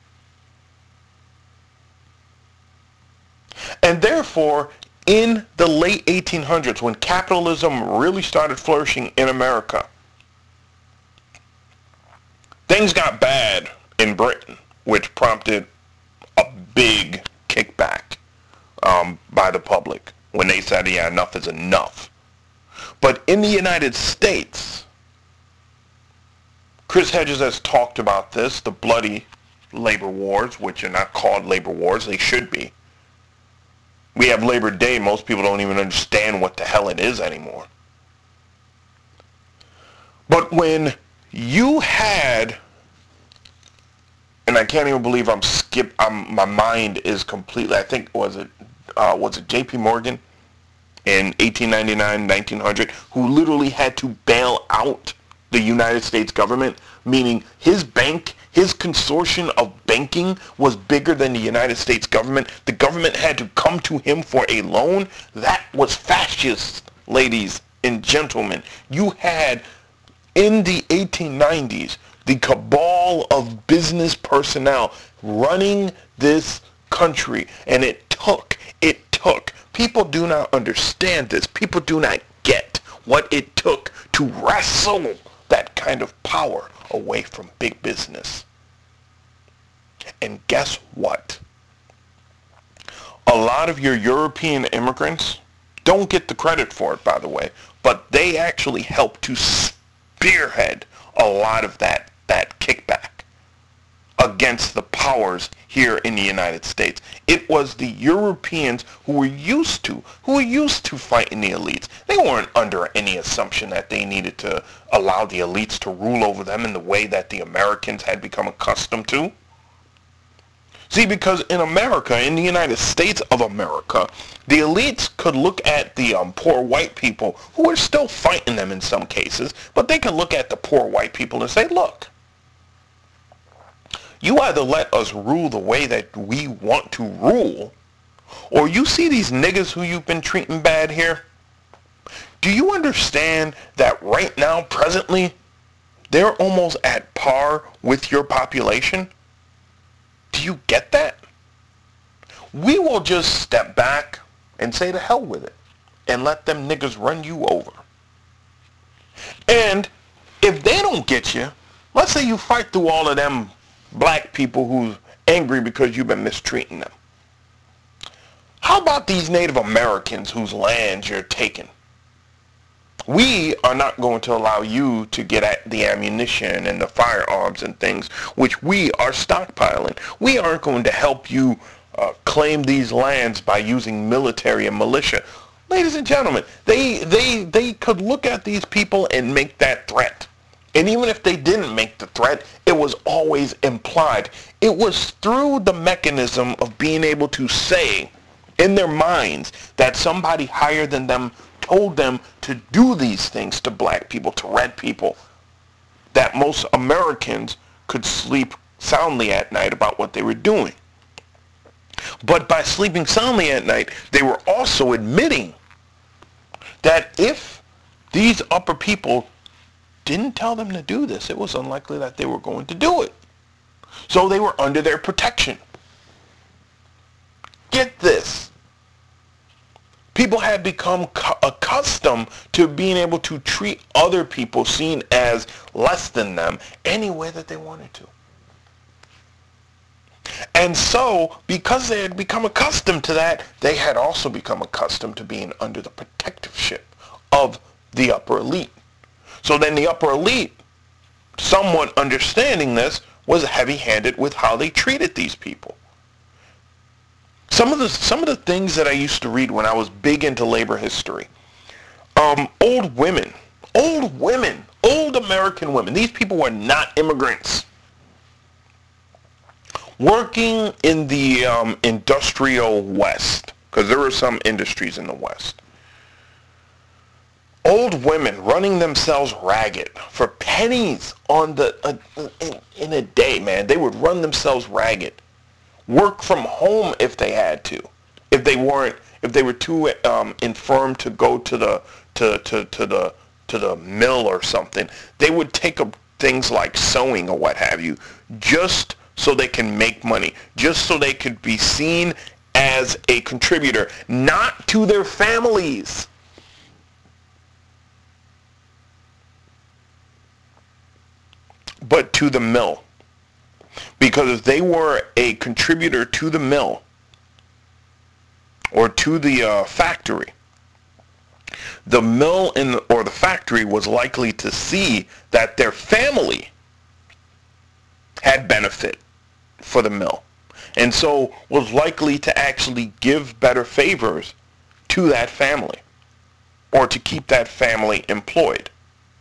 And therefore, in the late eighteen hundreds, when capitalism really started flourishing in America, things got bad in Britain, which prompted a big kickback um, by the public when they said, yeah, enough is enough. But in the United States, Chris Hedges has talked about this, the bloody labor wars, which are not called labor wars, they should be. We have Labor Day, most people don't even understand what the hell it is anymore. But when you had, and I can't even believe I'm skip. I'm, my mind is completely. I think was it uh, was it J P Morgan in eighteen ninety-nine, nineteen hundred, who literally had to bail out the United States government, meaning his bank, his consortium of banking was bigger than the United States government. The government had to come to him for a loan. That was fascist, ladies and gentlemen. You had, in the eighteen nineties, the cabal of business personnel running this country, and it took, it took. People do not understand this. People do not get what it took to wrestle that kind of power away from big business. And guess what? A lot of your European immigrants don't get the credit for it, by the way, but they actually help to spearhead a lot of that, that kickback against the powers here in the United States. It was the Europeans who were used to, who were used to fighting the elites. They weren't under any assumption that they needed to allow the elites to rule over them in the way that the Americans had become accustomed to. See, because in America, in the United States of America, the elites could look at the um, poor white people, who are still fighting them in some cases, but they can look at the poor white people and say, look, you either let us rule the way that we want to rule, or you see these niggas who you've been treating bad here? Do you understand that right now, presently, they're almost at par with your population? Do you get that? We will just step back and say to hell with it and let them niggas run you over. And if they don't get you, let's say you fight through all of them black people who's angry because you've been mistreating them. How about these Native Americans whose lands you're taking? We are not going to allow you to get at the ammunition and the firearms and things which we are stockpiling. We aren't going to help you uh, claim these lands by using military and militia. Ladies and gentlemen, they, they, they could look at these people and make that threat. And even if they didn't make the threat, it was always implied. It was through the mechanism of being able to say in their minds that somebody higher than them told them to do these things to black people, to red people, that most Americans could sleep soundly at night about what they were doing. But by sleeping soundly at night, they were also admitting that if these upper people didn't tell them to do this, it was unlikely that they were going to do it. So they were under their protection. Get this. People had become cu- accustomed to being able to treat other people seen as less than them any way that they wanted to. And so, because they had become accustomed to that, they had also become accustomed to being under the protectiveship of the upper elite. So then the upper elite, somewhat understanding this, was heavy-handed with how they treated these people. Some of the some of the things that I used to read when I was big into labor history, um, old women, old women, old American women, these people were not immigrants, working in the um, industrial West, because there were some industries in the West. Old women running themselves ragged for pennies on the uh, in, in a day, man. They would run themselves ragged. Work from home if they had to, if they weren't, if they were too um, infirm to go to the to, to, to the to the mill or something. They would take up things like sewing or what have you, just so they can make money, just so they could be seen as a contributor, not to their families. But to the mill. Because if they were a contributor to the mill or to the uh, factory, the mill in the, or the factory was likely to see that their family had benefit for the mill, and so was likely to actually give better favors to that family or to keep that family employed.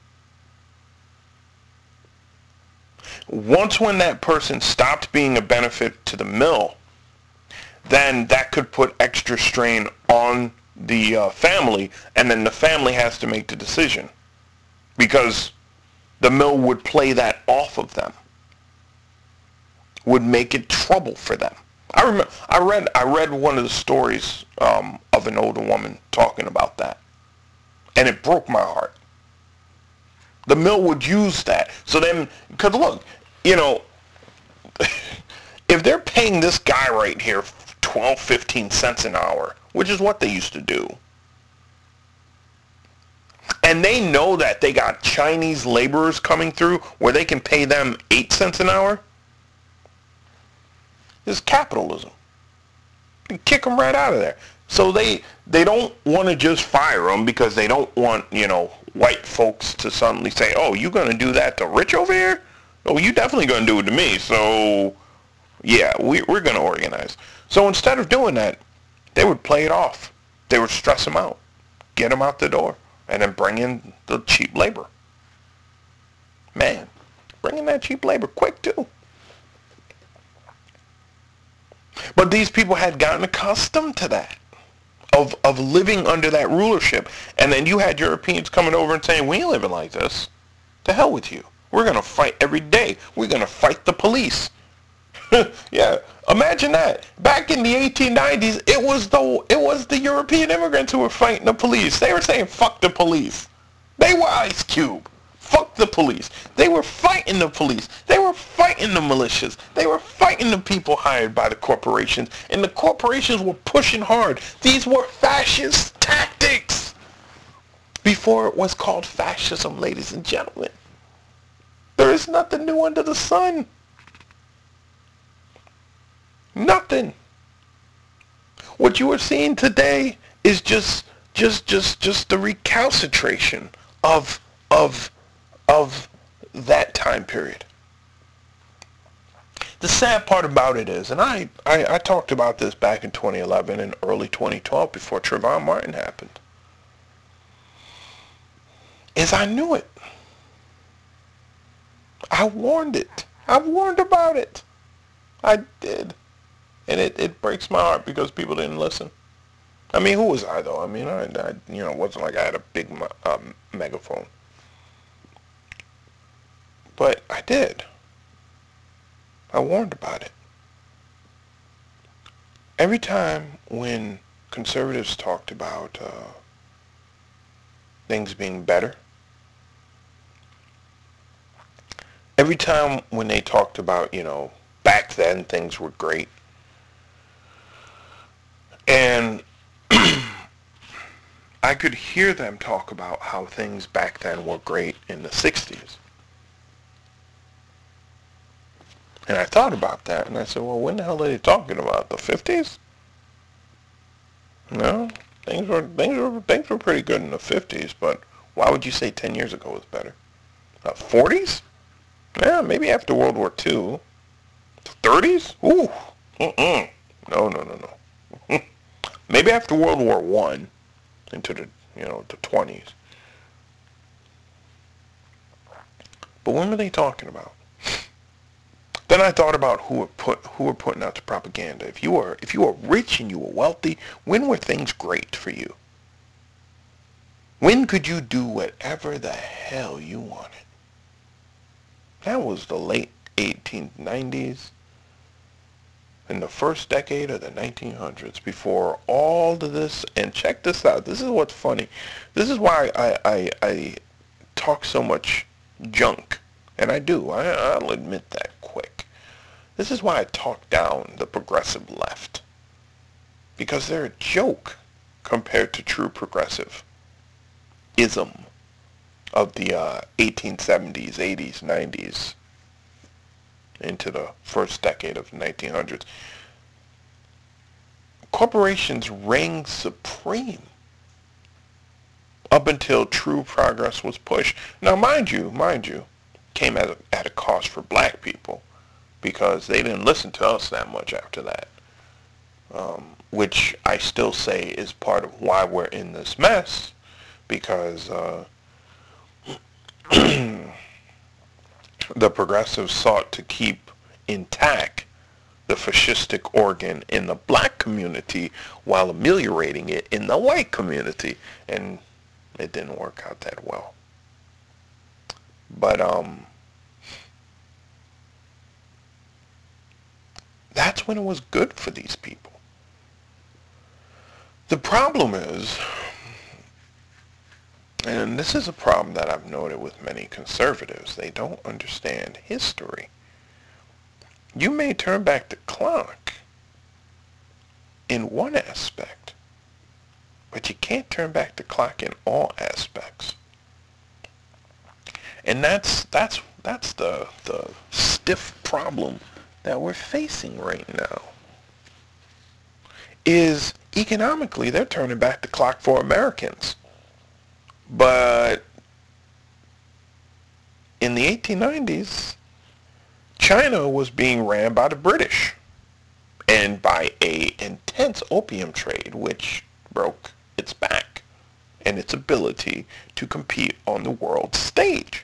Once when that person stopped being a benefit to the mill, then that could put extra strain on the uh, family, and then the family has to make the decision because the mill would play that off of them, would make it trouble for them. I remember I read I read one of the stories um, of an older woman talking about that, and it broke my heart. The mill would use that. So then, because look, you know, if they're paying this guy right here twelve, fifteen cents an hour, which is what they used to do, and they know that they got Chinese laborers coming through where they can pay them eight cents an hour, this is capitalism. You kick them right out of there. So they they don't want to just fire them because they don't want, you know, white folks to suddenly say, oh, you going to do that to Rich over here? Oh, you definitely going to do it to me. So, yeah, we, we're going to organize. So instead of doing that, they would play it off. They would stress them out, get them out the door, and then bring in the cheap labor. Man, bring in that cheap labor quick, too. But these people had gotten accustomed to that, of of living under that rulership. And then you had Europeans coming over and saying, we ain't living like this. To hell with you. We're going to fight every day. We're going to fight the police. Yeah, imagine that. Back in the eighteen nineties, it was the it was the European immigrants who were fighting the police. They were saying, fuck the police. They were Ice Cube. Fuck the police. They were fighting the police. They were fighting the militias. They were fighting the people hired by the corporations. And the corporations were pushing hard. These were fascist tactics before it was called fascism, ladies and gentlemen. There is nothing new under the sun. Nothing. What you are seeing today is just just just just the recalcitration of of of that time period. The sad part about it is, and I, I, I talked about this back in twenty eleven and early twenty twelve before Trayvon Martin happened, is I knew it. I warned it. I warned about it. I did. And it, it breaks my heart because people didn't listen. I mean, who was I, though? I mean, I, I you know, it wasn't like I had a big um, megaphone. But I did. I warned about it. Every time when conservatives talked about uh, things being better, every time when they talked about, you know, back then things were great, and I could hear them talk about how things back then were great in the sixties. And I thought about that, and I said, well, when the hell are they talking about? The fifties? No, things were things were things were pretty good in the fifties, but why would you say ten years ago was better? Uh, forties? Yeah, maybe after World War Two. thirties? Ooh, mm-mm. No, no, no, no. Maybe after World War One, into the you know the twenties. But when were they talking about? Then I thought about who were put who were putting out the propaganda. If you were if you were rich and you were wealthy, when were things great for you? When could you do whatever the hell you wanted? That was the late eighteen nineties and the first decade of the nineteen hundreds, before all of this. And check this out. This is what's funny. This is why I I, I talk so much junk. And I do. I, I'll admit that quick. This is why I talk down the progressive left. Because they're a joke compared to true progressive ism of the uh, eighteen seventies, eighties, nineties, into the first decade of the nineteen hundreds. Corporations reigned supreme up until true progress was pushed. Now, mind you, mind you, came at a, at a cost for black people, because they didn't listen to us that much after that, um, which I still say is part of why we're in this mess, because uh, the progressives sought to keep intact the fascistic organ in the black community while ameliorating it in the white community, and it didn't work out that well. But um, that's when it was good for these people. The problem is, and this is a problem that I've noted with many conservatives, they don't understand history. You may turn back the clock in one aspect, but you can't turn back the clock in all aspects. And that's that's that's the the stiff problem that we're facing right now. Is economically they're turning back the clock for Americans. But in the eighteen nineties, China was being ran by the British and by a intense opium trade which broke its back and its ability to compete on the world stage.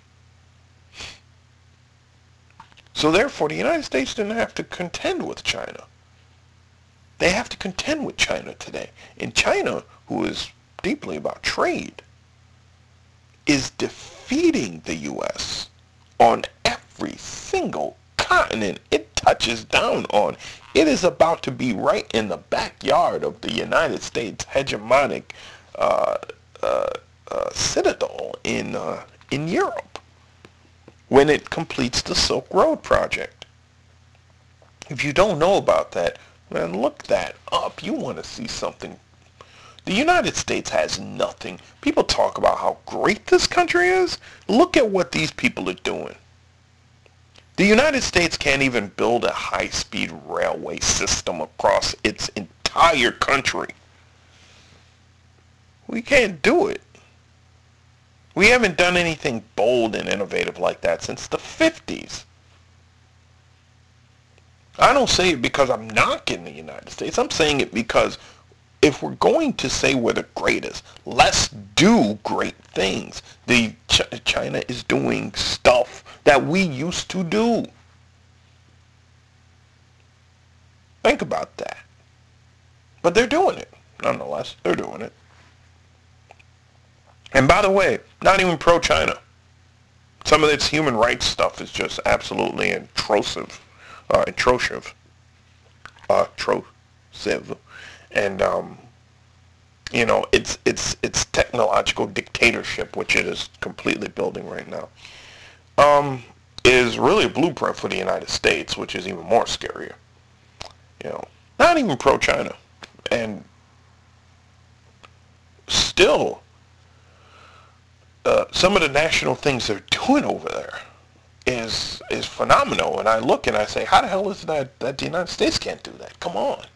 So therefore, the United States didn't have to contend with China. They have to contend with China today. And China, who is deeply about trade, is defeating the U S on every single continent it touches down on. It is about to be right in the backyard of the United States hegemonic uh, uh, uh, citadel in uh, in Europe when it completes the Silk Road project. If you don't know about that, man, look that up. You want to see something. The United States has nothing. People talk about how great this country is. Look at what these people are doing. The United States can't even build a high-speed railway system across its entire country. We can't do it. We haven't done anything bold and innovative like that since the fifties. I don't say it because I'm knocking the United States. I'm saying it because if we're going to say we're the greatest, let's do great things. The Ch- China is doing stuff that we used to do. Think about that. But they're doing it. Nonetheless, they're doing it. And by the way, not even pro-China. Some of its human rights stuff is just absolutely atrocious. Uh, atrocious. Uh, atrocious. And, um, you know, it's, it's, it's technological dictatorship, which it is completely building right now, um, is really a blueprint for the United States, which is even more scarier. You know, not even pro-China. And still, uh, some of the national things they're doing over there is is phenomenal. And I look and I say, how the hell is that that the United States can't do that? Come on.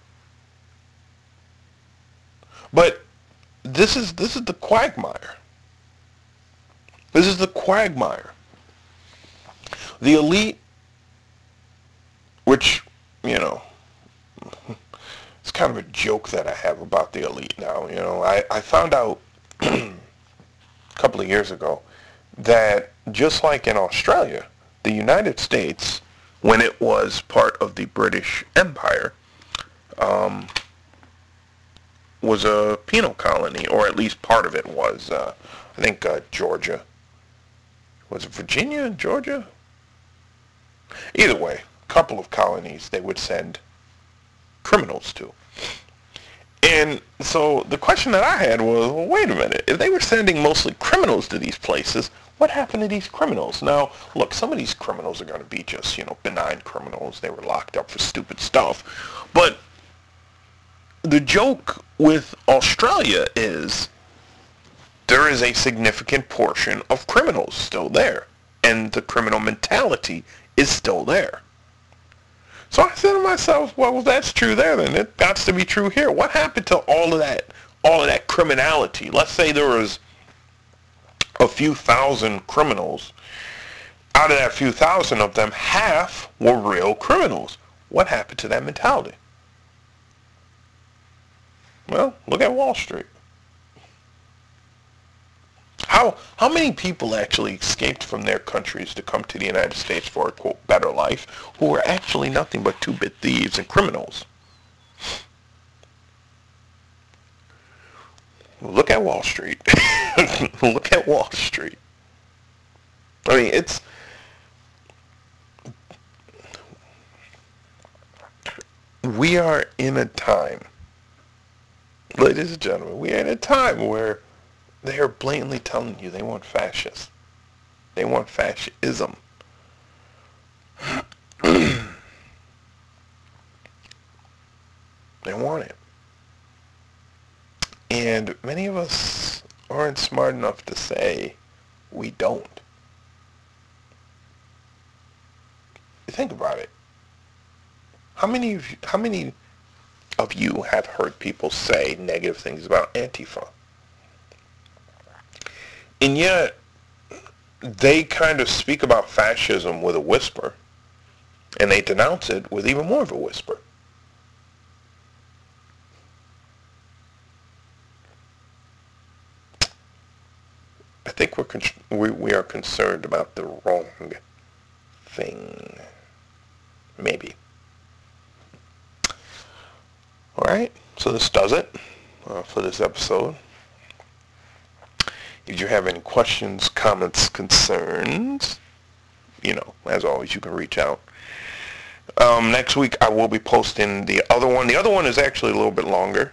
But this is this is the quagmire. This is the quagmire. The elite, which, you know, it's kind of a joke that I have about the elite now. You know, I, I found out a couple of years ago that just like in Australia, the United States, when it was part of the British Empire, um, was a penal colony, or at least part of it was. Uh, I think uh, Georgia. Was it Virginia, Georgia? Either way, a couple of colonies they would send criminals to. And so the question that I had was, well, wait a minute. If they were sending mostly criminals to these places, what happened to these criminals? Now, look, some of these criminals are going to be just, you know, benign criminals. They were locked up for stupid stuff. But the joke with Australia is there is a significant portion of criminals still there. And the criminal mentality is still there. So I said to myself, well, if that's true there, then it got to be true here. What happened to all of that, all of that criminality? Let's say there was a few thousand criminals. Out of that few thousand of them, half were real criminals. What happened to that mentality? Well, look at Wall Street. How how many people actually escaped from their countries to come to the United States for a, quote, better life, who were actually nothing but two-bit thieves and criminals? Look at Wall Street. Look at Wall Street. I mean, it's... We are in a time, ladies and gentlemen, we are in a time where they are blatantly telling you they want fascists. They want fascism. They want it. And many of us aren't smart enough to say we don't. Think about it. How many of you, how many of you have heard people say negative things about Antifa? And yet, they kind of speak about fascism with a whisper, and they denounce it with even more of a whisper. I think we're con- we, we are concerned about the wrong thing. Maybe. All right, so this does it uh, for this episode. If you have any questions, comments, concerns, you know, as always, you can reach out. Um, next week, I will be posting the other one. The other one is actually a little bit longer.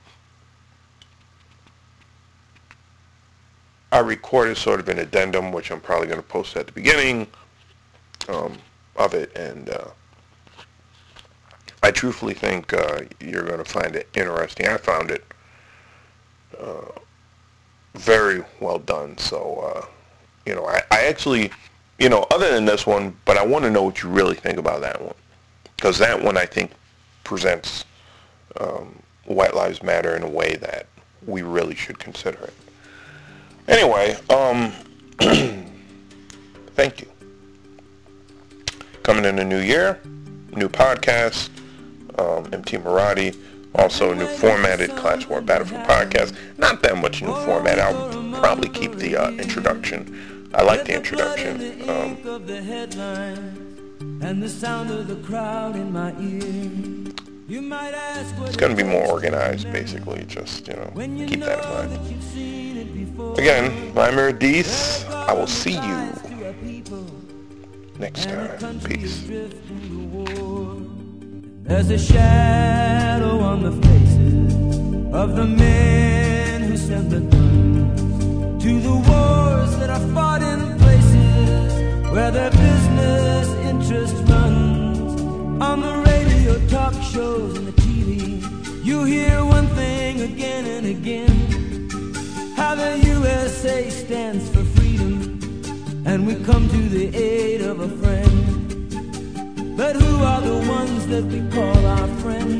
I recorded sort of an addendum, which I'm probably going to post at the beginning um, of it, and uh, I truthfully think uh, you're going to find it interesting. I found it uh, very well done. So, uh, you know, I, I actually, you know, other than this one, but I want to know what you really think about that one. Because that one, I think, presents um, White Lives Matter in a way that we really should consider it. Anyway, um, thank you. Coming in the new year, new podcast, um, M T Marathi, also a new formatted Class War Battlefield podcast. Not that much new format. I'll probably keep the uh, introduction. I like the introduction. Um, and the sound of the crowd in my ear. You might ask what it's going to be more organized, basically. Just, you know, keep that in mind. Again, I'm Erdis. I will see you next time. Peace. There's a shadow on the faces of the men who sent the guns to the wars that are fought in places where their business interest runs. On the radio, talk shows, and the T V, you hear one thing again and again, how the U S A stands for freedom, and we come to the aid of a friend. But who are the ones that we call our friends?